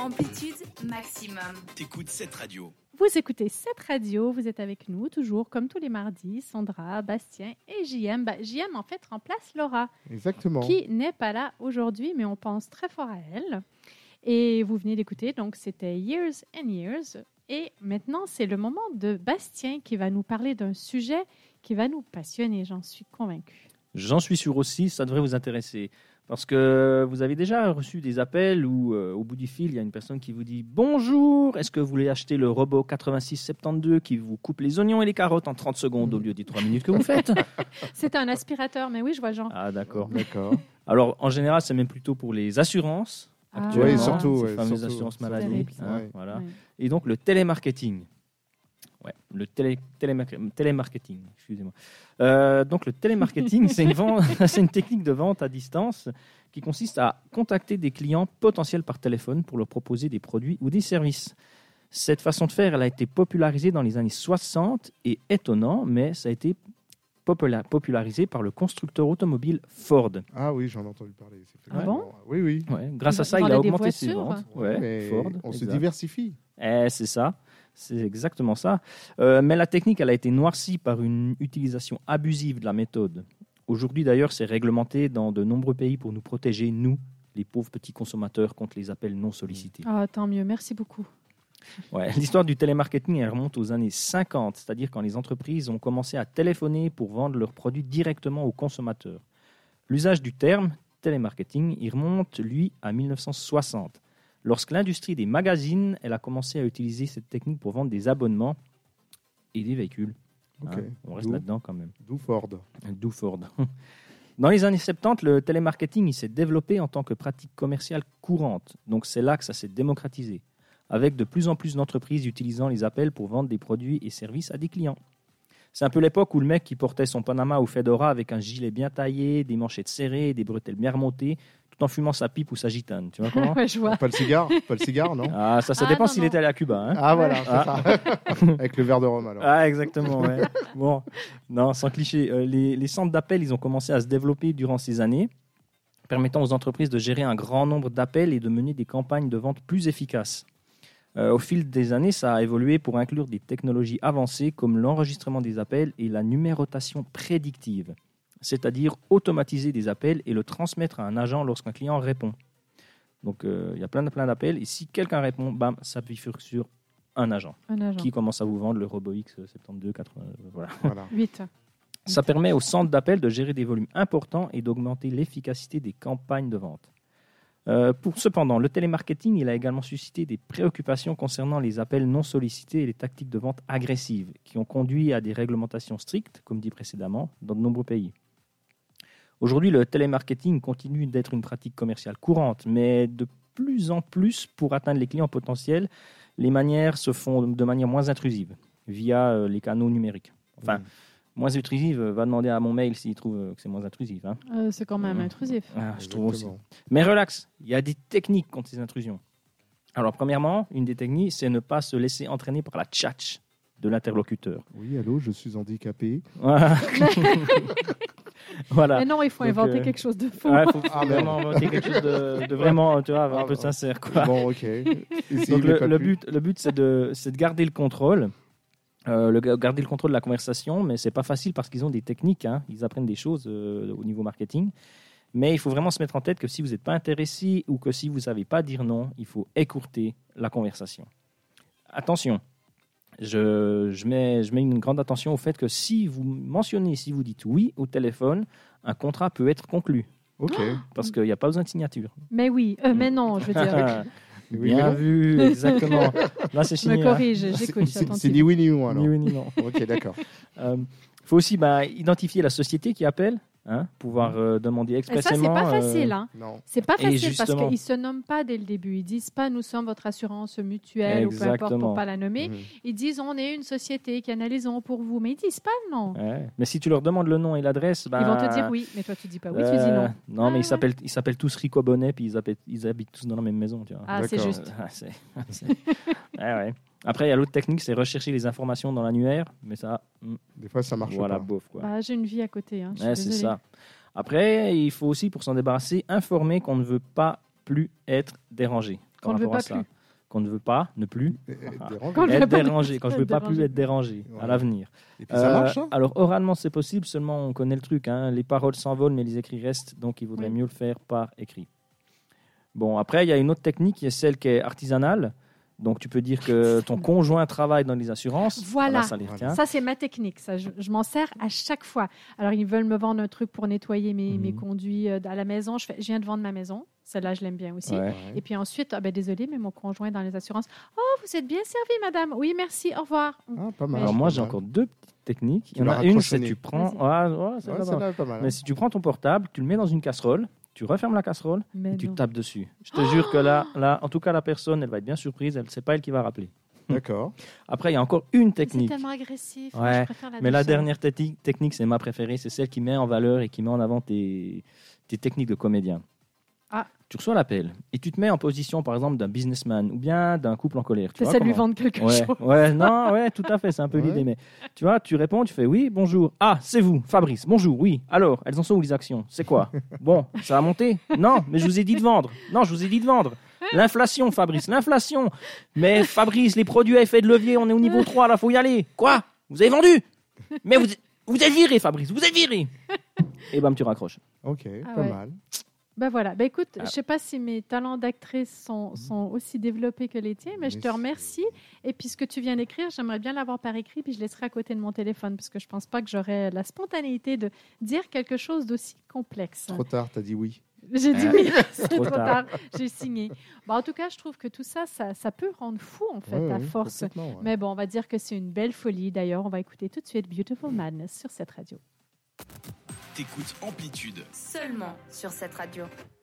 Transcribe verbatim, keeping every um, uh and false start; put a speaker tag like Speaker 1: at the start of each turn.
Speaker 1: Amplitude maximum.
Speaker 2: T'écoutes cette radio.
Speaker 3: Vous écoutez cette radio, vous êtes avec nous toujours comme tous les mardis, Sandra, Bastien et J M. Bah, J M en fait remplace Laura.
Speaker 4: Exactement.
Speaker 3: Qui n'est pas là aujourd'hui, mais on pense très fort à elle. Et vous venez d'écouter, donc c'était Years and Years. Et maintenant, c'est le moment de Bastien qui va nous parler d'un sujet qui va nous passionner, j'en suis convaincue.
Speaker 5: J'en suis sûr aussi, ça devrait vous intéresser. Parce que vous avez déjà reçu des appels où, euh, au bout du fil, il y a une personne qui vous dit « Bonjour, est-ce que vous voulez acheter le robot quatre-vingt-six soixante-douze qui vous coupe les oignons et les carottes en trente secondes au lieu des trois minutes que vous faites ?»
Speaker 3: C'est un aspirateur, mais oui, je vois le genre.
Speaker 5: Ah, d'accord.
Speaker 4: D'accord.
Speaker 5: Alors, en général, c'est même plutôt pour les assurances.
Speaker 3: Ah,
Speaker 5: Actuellement,
Speaker 4: oui, surtout.
Speaker 5: ces
Speaker 4: Ouais,
Speaker 5: fameuses
Speaker 4: surtout.
Speaker 5: assurances
Speaker 3: C'est
Speaker 5: maladie.
Speaker 3: terrible,
Speaker 5: hein,
Speaker 4: ouais.
Speaker 5: voilà.
Speaker 3: Ouais.
Speaker 5: Et donc, le télémarketing. Ouais, le télé, téléma- télémarketing, excusez-moi. Euh, donc, le télémarketing, c'est une, vente, c'est une technique de vente à distance qui consiste à contacter des clients potentiels par téléphone pour leur proposer des produits ou des services. Cette façon de faire, elle a été popularisée dans les années soixante et étonnant, mais ça a été popula- popularisé par le constructeur automobile Ford.
Speaker 4: Ah oui, j'en ai entendu parler. C'est
Speaker 3: Ah bon?
Speaker 4: Oui, oui.
Speaker 5: Ouais, grâce
Speaker 3: Ils
Speaker 5: à ça, il
Speaker 3: vendaient
Speaker 5: a
Speaker 3: des
Speaker 5: augmenté ses
Speaker 3: voitures.
Speaker 5: ventes. Ouais,
Speaker 4: Mais
Speaker 5: Ford,
Speaker 4: on se
Speaker 5: exact.
Speaker 4: diversifie.
Speaker 5: Eh, c'est ça, c'est exactement ça. Euh, mais la technique, elle a été noircie par une utilisation abusive de la méthode. Aujourd'hui, d'ailleurs, c'est réglementé dans de nombreux pays pour nous protéger, nous, les pauvres petits consommateurs, contre les appels non sollicités.
Speaker 3: Ah, tant mieux, merci beaucoup.
Speaker 5: Ouais, l'histoire du télémarketing, elle remonte aux années cinquante, c'est-à-dire quand les entreprises ont commencé à téléphoner pour vendre leurs produits directement aux consommateurs. L'usage du terme télémarketing, il remonte, lui, à mille neuf cent soixante. Lorsque l'industrie des magazines, elle a commencé à utiliser cette technique pour vendre des abonnements et des véhicules.
Speaker 4: Ok.
Speaker 5: Hein, on reste
Speaker 4: D'où-
Speaker 5: là-dedans quand même.
Speaker 4: D'où Ford.
Speaker 5: D'où Ford. Dans les années soixante-dix, le télémarketing il s'est développé en tant que pratique commerciale courante. Donc c'est là que ça s'est démocratisé, avec de plus en plus d'entreprises utilisant les appels pour vendre des produits et services à des clients. C'est un peu l'époque où le mec qui portait son Panama ou Fedora avec un gilet bien taillé, des manchettes serrées, des bretelles bien remontées, tout en fumant sa pipe ou sa gitane. Tu vois comment?
Speaker 3: Ouais, je vois.
Speaker 4: Pas le cigare Pas le cigare, non?
Speaker 5: Ah, ça, ça
Speaker 3: Ah,
Speaker 5: dépend
Speaker 3: non,
Speaker 5: s'il
Speaker 3: non.
Speaker 5: était allé à Cuba. Hein.
Speaker 4: Ah voilà, c'est
Speaker 5: Ah.
Speaker 4: ça. Avec le verre de rhum alors.
Speaker 5: Ah, exactement, ouais. Bon, non, sans cliché. Euh, les, les centres d'appel, ils ont commencé à se développer durant ces années, permettant aux entreprises de gérer un grand nombre d'appels et de mener des campagnes de vente plus efficaces. Euh, au fil des années, ça a évolué pour inclure des technologies avancées comme l'enregistrement des appels et la numérotation prédictive, c'est-à-dire automatiser des appels et le transmettre à un agent lorsqu'un client répond. Donc, euh, il y a plein, de- plein d'appels, et si quelqu'un répond, bam, ça bifurque sur un agent
Speaker 3: Un agent.
Speaker 5: qui commence à vous vendre le Robo X soixante-douze quatre-vingts. euh, Voilà.
Speaker 4: Voilà.
Speaker 3: huit.
Speaker 5: Ça permet au centre d'appel de gérer des volumes importants et d'augmenter l'efficacité des campagnes de vente. Euh, pour, cependant, le télémarketing il a également suscité des préoccupations concernant les appels non sollicités et les tactiques de vente agressives qui ont conduit à des réglementations strictes, comme dit précédemment, dans de nombreux pays. Aujourd'hui, le télémarketing continue d'être une pratique commerciale courante, mais de plus en plus, pour atteindre les clients potentiels, les manières se font de manière moins intrusive, via euh, les canaux numériques. Enfin,
Speaker 4: Mm.
Speaker 5: moins intrusive, euh, va demander à mon mail s'il trouve euh, que c'est moins intrusif. Hein.
Speaker 3: Euh, c'est quand même
Speaker 5: Mhm.
Speaker 3: intrusif.
Speaker 5: Ah, je trouve aussi.
Speaker 4: Exactement.
Speaker 5: Mais relax, il y a des techniques contre ces intrusions. Alors, premièrement, une des techniques, c'est ne pas se laisser entraîner par la tchatch de l'interlocuteur.
Speaker 4: Oui, allô, je suis handicapé.
Speaker 5: Voilà. Voilà.
Speaker 3: Mais non, il faut
Speaker 5: Donc,
Speaker 3: inventer
Speaker 5: euh,
Speaker 3: quelque chose de faux.
Speaker 5: Ouais, faut
Speaker 4: Ah,
Speaker 5: vraiment inventer quelque chose de, de vraiment, tu vois, un
Speaker 4: Ah,
Speaker 5: peu
Speaker 4: bah.
Speaker 5: sincère, quoi.
Speaker 4: Bon, ok. Essayez,
Speaker 5: Donc
Speaker 4: mais
Speaker 5: le,
Speaker 4: pas
Speaker 5: le
Speaker 4: plus.
Speaker 5: but, le but, c'est de, c'est de garder le contrôle, euh, le, garder le contrôle de la conversation, mais c'est pas facile parce qu'ils ont des techniques, hein, ils apprennent des choses euh, au niveau marketing. Mais il faut vraiment se mettre en tête que si vous n'êtes pas intéressé ou que si vous ne savez pas dire non, il faut écourter la conversation. Attention, je, je, mets, je mets une grande attention au fait que si vous mentionnez, si vous dites oui au téléphone, un contrat peut être conclu
Speaker 4: Ok.
Speaker 5: parce qu'il n'y a pas besoin de signature.
Speaker 3: Mais oui, euh, mais non, je veux dire.
Speaker 4: Oui, mais
Speaker 5: Bien
Speaker 4: non.
Speaker 5: vu, exactement. Là, c'est
Speaker 3: Je me
Speaker 5: signé. hein.
Speaker 3: corrige,
Speaker 4: C'est-
Speaker 3: j'écoute.
Speaker 4: c'est- C'est
Speaker 3: attentivement.
Speaker 4: ni oui ni non alors.
Speaker 5: Ni oui ni non.
Speaker 4: Ok, d'accord.
Speaker 5: Il faut aussi bah, identifier la société qui appelle, hein, pouvoir euh, demander
Speaker 3: Et ça, c'est
Speaker 5: expressément.
Speaker 3: pas
Speaker 5: euh,
Speaker 3: facile. Hein.
Speaker 4: Non.
Speaker 3: C'est pas
Speaker 5: Et
Speaker 3: facile parce
Speaker 5: justement-
Speaker 3: qu'ils se nomment pas dès le début. Ils disent pas nous sommes votre assurance mutuelle ou peu importe
Speaker 5: Exactement.
Speaker 3: pour pas la nommer.
Speaker 4: Mhm.
Speaker 3: Ils disent on est une société qui analysons pour vous, mais ils disent pas le nom.
Speaker 5: ouais. Mais si tu leur demandes le nom et l'adresse, bah,
Speaker 3: Ils vont te dire oui, mais toi tu dis pas oui, tu
Speaker 5: euh,
Speaker 3: dis non.
Speaker 5: Non,
Speaker 3: Ah,
Speaker 5: mais
Speaker 3: ouais.
Speaker 5: ils s'appellent, ils s'appellent tous Rico Bonnet, puis ils habitent, ils habitent tous dans la même maison. Tu vois.
Speaker 3: Ah, c'est
Speaker 4: D'accord.
Speaker 3: juste.
Speaker 5: Euh, c'est- c'est- ouais, ouais. Après, il y a l'autre technique, c'est rechercher les informations dans l'annuaire, mais ça, hmm,
Speaker 4: Des fois, ça marche
Speaker 5: voilà,
Speaker 4: pas.
Speaker 5: bof. Quoi.
Speaker 3: Bah, j'ai une vie à côté. Hein, je suis
Speaker 5: Ouais, c'est
Speaker 3: désolée.
Speaker 5: ça. Après, il faut aussi, pour s'en débarrasser, informer qu'on ne veut pas plus être dérangé.
Speaker 3: Qu'on
Speaker 5: par
Speaker 3: ne veut
Speaker 5: rapport à
Speaker 3: pas
Speaker 5: ça.
Speaker 3: plus.
Speaker 5: Qu'on ne veut pas, ne plus,
Speaker 4: Et- et
Speaker 5: Ah.
Speaker 4: dérange.
Speaker 3: Quand je veux
Speaker 5: être
Speaker 3: pas
Speaker 5: dérangé, quand je ne veux
Speaker 3: être
Speaker 5: pas plus
Speaker 3: dérangé.
Speaker 5: être dérangé à
Speaker 4: Voilà.
Speaker 5: l'avenir.
Speaker 4: Et puis ça
Speaker 5: Euh,
Speaker 4: marche, hein.
Speaker 5: alors, oralement, c'est possible, seulement on connaît le truc. Hein. Les paroles s'envolent, mais les écrits restent, donc il vaudrait
Speaker 3: Oui.
Speaker 5: mieux le faire par écrit. Bon, après, il y a une autre technique qui est celle qui est artisanale. Donc, tu peux dire que ton conjoint travaille dans les assurances.
Speaker 3: Voilà.
Speaker 5: ça les retient.
Speaker 3: Ça, c'est ma technique. Ça, je, je m'en sers à chaque fois. Alors, ils veulent me vendre un truc pour nettoyer mes,
Speaker 5: Mhm.
Speaker 3: mes conduits euh, à la maison. Je, fais, je viens de vendre ma maison. Celle-là, je l'aime bien aussi.
Speaker 5: Ouais.
Speaker 4: Ouais.
Speaker 3: Et puis ensuite, ah ben, désolé, mais mon conjoint dans les assurances. Oh, vous êtes bien servi, madame. Oui, merci. Au revoir.
Speaker 4: Ah, pas mal.
Speaker 5: Alors, moi,
Speaker 4: pas
Speaker 5: j'ai
Speaker 4: mal.
Speaker 5: encore deux petites techniques. Il y
Speaker 4: Tu
Speaker 5: en
Speaker 4: l'as
Speaker 5: a une, c'est
Speaker 4: raccrochonné.
Speaker 5: tu prends.
Speaker 3: Vas-y.
Speaker 5: Ouais, ouais, c'est
Speaker 4: Ouais,
Speaker 5: pas mal.
Speaker 4: celle-là est pas mal. hein.
Speaker 5: Mais si tu prends ton portable, tu le mets dans une casserole, tu refermes la casserole
Speaker 3: Mais
Speaker 5: et tu
Speaker 3: non.
Speaker 5: tapes dessus. Je te jure que là, là, en tout cas, la personne, elle va être bien surprise. Elle, c'est pas elle qui va rappeler.
Speaker 4: D'accord.
Speaker 5: Après, il y a encore une
Speaker 3: C'est
Speaker 5: technique.
Speaker 3: tellement agressif.
Speaker 5: Ouais,
Speaker 3: Moi, je préfère la
Speaker 5: Mais la
Speaker 3: douceur.
Speaker 5: dernière technique, technique, c'est ma préférée. C'est celle qui met en valeur et qui met en avant tes, tes techniques de comédien.
Speaker 3: Ah.
Speaker 5: Tu reçois l'appel et tu te mets en position, par exemple, d'un businessman ou bien d'un couple en colère. Tu
Speaker 3: Tu
Speaker 5: vois
Speaker 3: essaies de lui
Speaker 5: comment-
Speaker 3: vendre quelque
Speaker 5: Ouais,
Speaker 3: chose.
Speaker 5: ouais, non, ouais, tout à fait, c'est un peu
Speaker 4: Ouais.
Speaker 5: l'idée. Mais tu vois, tu réponds, tu fais oui, bonjour. Ah, c'est vous, Fabrice, bonjour, oui. Alors, elles en sont où les actions? C'est quoi? Bon, ça a monté? Non, mais je vous ai dit de vendre. Non, je vous ai dit de vendre. L'inflation, Fabrice, l'inflation. Mais Fabrice, les produits à effet de levier, on est au niveau trois, là, faut y aller. Quoi? Vous avez vendu? Mais vous, vous êtes viré, Fabrice, vous êtes viré. Et bam, tu raccroches.
Speaker 4: Ok,
Speaker 3: Ah
Speaker 4: pas
Speaker 3: ouais.
Speaker 4: mal.
Speaker 3: Ben voilà. Ben écoute,
Speaker 5: Ah.
Speaker 3: je sais pas si mes talents d'actrice sont, sont aussi développés que les tiens, mais je
Speaker 4: Mais
Speaker 3: te
Speaker 4: c'est-
Speaker 3: remercie. Et puis ce que tu viens d'écrire, j'aimerais bien l'avoir par écrit, puis je laisserai à côté de mon téléphone, parce que je pense pas que j'aurais la spontanéité de dire quelque chose d'aussi complexe.
Speaker 4: Trop tard, t'as dit oui.
Speaker 3: J'ai dit
Speaker 5: Ah.
Speaker 3: oui, c'est
Speaker 5: Trop
Speaker 3: trop
Speaker 5: tard.
Speaker 3: tard. J'ai signé. Bon, en tout cas, je trouve que tout ça, ça, ça peut rendre fou, en fait,
Speaker 4: Ouais,
Speaker 3: à
Speaker 4: ouais,
Speaker 3: force.
Speaker 4: complètement, ouais.
Speaker 3: Mais bon, on va dire que c'est une belle folie. D'ailleurs, on va écouter tout de suite Beautiful Madness sur cette radio.
Speaker 1: T'écoutes Amplitude.
Speaker 2: Seulement sur cette radio.